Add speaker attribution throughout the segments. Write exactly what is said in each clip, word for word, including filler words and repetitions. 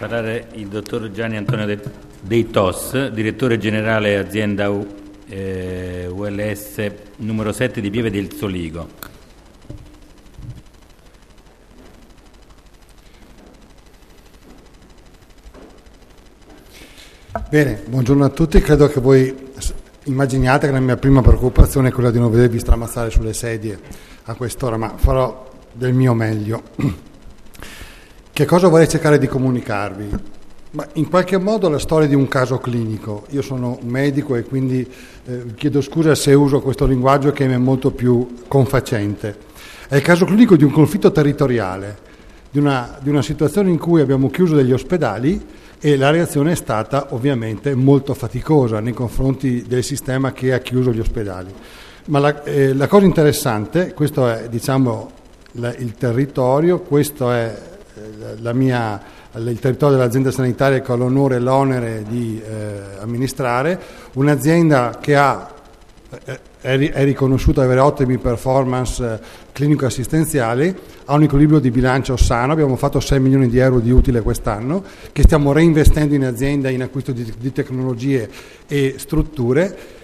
Speaker 1: parlare il dottor Gianni Antonio De, Dei Tos, direttore generale azienda U, eh, U L S numero sette di Pieve del Soligo.
Speaker 2: Bene, buongiorno a tutti. Credo che voi immaginiate che la mia prima preoccupazione è quella di non vedervi stramazzare sulle sedie a quest'ora, ma farò del mio meglio. Che cosa vorrei cercare di comunicarvi? Ma in qualche modo la storia di un caso clinico. Io sono un medico e quindi eh, chiedo scusa se uso questo linguaggio che mi è molto più confacente. È il caso clinico di un conflitto territoriale, di una, di una situazione in cui abbiamo chiuso degli ospedali e la reazione è stata ovviamente molto faticosa nei confronti del sistema che ha chiuso gli ospedali. Ma la, eh, la cosa interessante, questo è diciamo la, il territorio, questo è la mia, il territorio dell'azienda sanitaria che ho l'onore e l'onere di eh, amministrare, un'azienda che ha, eh, è, è riconosciuta ad avere ottime performance eh, clinico-assistenziali, ha un equilibrio di bilancio sano, abbiamo fatto sei milioni di euro di utile quest'anno, che stiamo reinvestendo in azienda, in acquisto di, di tecnologie e strutture,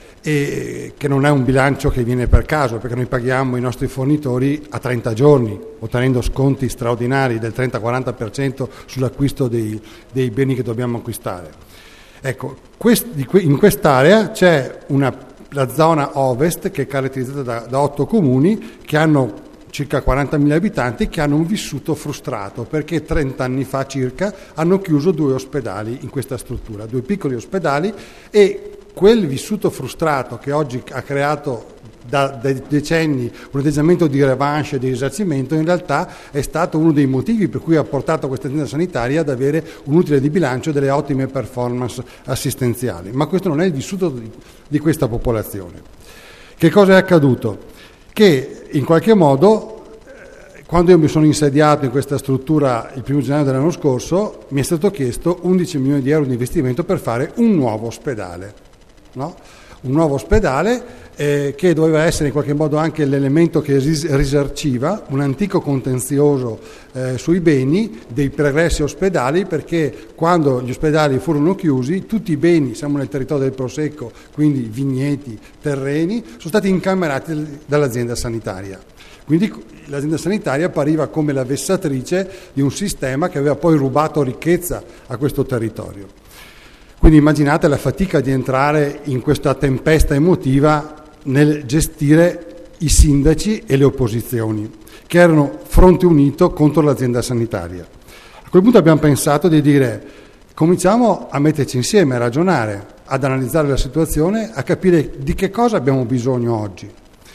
Speaker 2: e che non è un bilancio che viene per caso, perché noi paghiamo i nostri fornitori a trenta giorni, ottenendo sconti straordinari del trenta quaranta per cento sull'acquisto dei, dei beni che dobbiamo acquistare. Ecco, quest, in quest'area c'è una, la zona ovest che è caratterizzata da, da otto comuni che hanno circa quarantamila abitanti, che hanno un vissuto frustrato perché trenta anni fa circa hanno chiuso due ospedali in questa struttura, due piccoli ospedali, e quel vissuto frustrato che oggi ha creato da decenni un atteggiamento di revanche e di risarcimento in realtà è stato uno dei motivi per cui ha portato questa azienda sanitaria ad avere un utile di bilancio delle ottime performance assistenziali. Ma questo non è il vissuto di, di questa popolazione. Che cosa è accaduto? Che in qualche modo, quando io mi sono insediato in questa struttura il primo gennaio dell'anno scorso, mi è stato chiesto undici milioni di euro di investimento per fare un nuovo ospedale. No? Un nuovo ospedale eh, che doveva essere in qualche modo anche l'elemento che ris- risarciva un antico contenzioso eh, sui beni dei pregressi ospedali, perché quando gli ospedali furono chiusi tutti i beni, siamo nel territorio del Prosecco, quindi vigneti, terreni, sono stati incamerati dall'azienda sanitaria. Quindi l'azienda sanitaria appariva come la vessatrice di un sistema che aveva poi rubato ricchezza a questo territorio. Quindi immaginate la fatica di entrare in questa tempesta emotiva nel gestire i sindaci e le opposizioni, che erano fronte unito contro l'azienda sanitaria. A quel punto abbiamo pensato di dire: cominciamo a metterci insieme, a ragionare, ad analizzare la situazione, a capire di che cosa abbiamo bisogno oggi.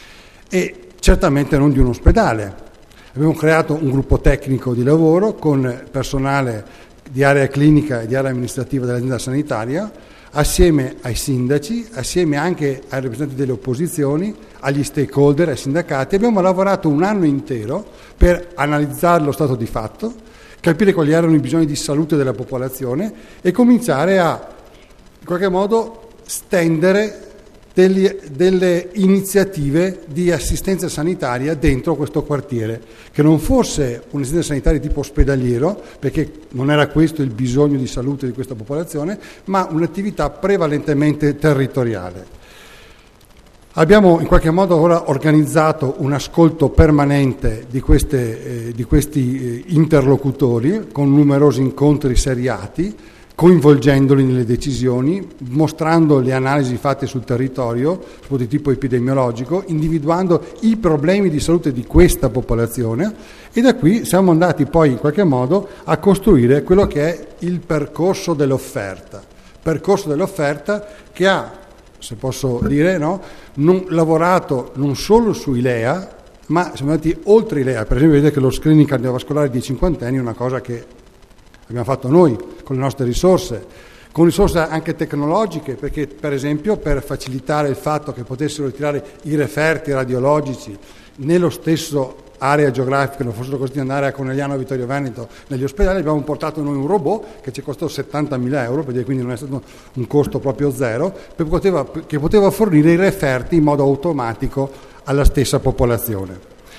Speaker 2: E certamente non di un ospedale. Abbiamo creato un gruppo tecnico di lavoro con personale di area clinica e di area amministrativa dell'azienda sanitaria, assieme ai sindaci, assieme anche ai rappresentanti delle opposizioni, agli stakeholder, ai sindacati. Abbiamo lavorato un anno intero per analizzare lo stato di fatto, capire quali erano i bisogni di salute della popolazione e cominciare a, in qualche modo, stendere degli, delle iniziative di assistenza sanitaria dentro questo quartiere, che non fosse un'assistenza sanitaria tipo ospedaliero, perché non era questo il bisogno di salute di questa popolazione, ma un'attività prevalentemente territoriale. Abbiamo in qualche modo ora organizzato un ascolto permanente di, queste, eh, di questi eh, interlocutori, con numerosi incontri seriati, coinvolgendoli nelle decisioni, mostrando le analisi fatte sul territorio, soprattutto di tipo epidemiologico, individuando i problemi di salute di questa popolazione, e da qui siamo andati poi in qualche modo a costruire quello che è il percorso dell'offerta, percorso dell'offerta che ha, se posso dire, no, non, lavorato non solo sui L E A, ma siamo andati oltre i L E A. Per esempio vedete che lo screening cardiovascolare dei cinquantenni è una cosa che abbiamo fatto noi con le nostre risorse, con risorse anche tecnologiche, perché per esempio per facilitare il fatto che potessero ritirare i referti radiologici nello stesso area geografica, non fossero costretti ad andare a Conegliano, Vittorio Veneto, negli ospedali, abbiamo portato noi un robot che ci costò settantamila euro, perché quindi non è stato un costo proprio zero, che poteva, che poteva fornire i referti in modo automatico alla stessa popolazione.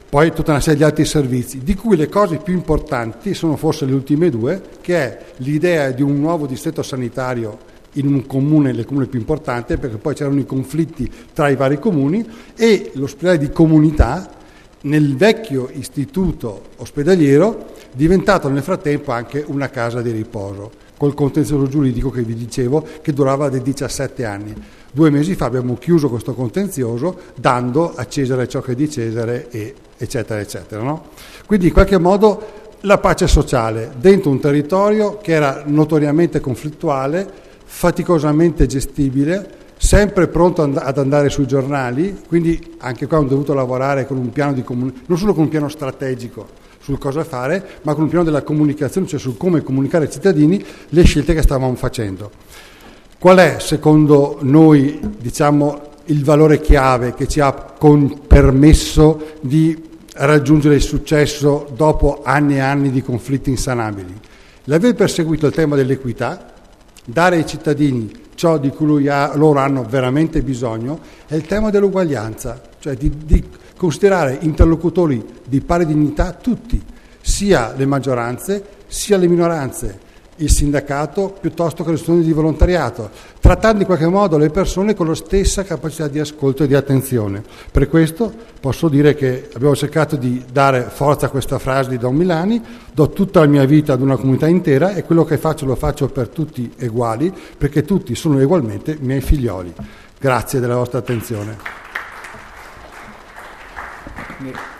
Speaker 2: poi tutta una serie di altri servizi, di cui le cose più importanti sono forse le ultime due, che è l'idea di un nuovo distretto sanitario in un comune, il comune più importante, perché poi c'erano i conflitti tra i vari comuni, e l'ospedale di comunità nel vecchio istituto ospedaliero, diventato nel frattempo anche una casa di riposo, col contenzioso giuridico che vi dicevo, che durava dei diciassette anni. Due mesi fa abbiamo chiuso questo contenzioso, dando a Cesare ciò che è di Cesare, e eccetera eccetera, no? Quindi in qualche modo la pace sociale dentro un territorio che era notoriamente conflittuale, faticosamente gestibile, sempre pronto ad andare sui giornali, quindi anche qua ho dovuto lavorare con un piano di comun- non solo con un piano strategico sul cosa fare, ma con un piano della comunicazione, cioè su come comunicare ai cittadini le scelte che stavamo facendo. Qual è, secondo noi, diciamo, il valore chiave che ci ha con- permesso di raggiungere il successo dopo anni e anni di conflitti insanabili? L'aver perseguito il tema dell'equità, dare ai cittadini ciò di cui ha, loro hanno veramente bisogno, è il tema dell'uguaglianza, cioè di, di considerare interlocutori di pari dignità tutti, sia le maggioranze sia le minoranze, il sindacato piuttosto che le associazioni di volontariato, trattando in qualche modo le persone con la stessa capacità di ascolto e di attenzione. Per questo posso dire che abbiamo cercato di dare forza a questa frase di Don Milani: do tutta la mia vita ad una comunità intera e quello che faccio lo faccio per tutti uguali, perché tutti sono ugualmente miei figlioli. Grazie della vostra attenzione.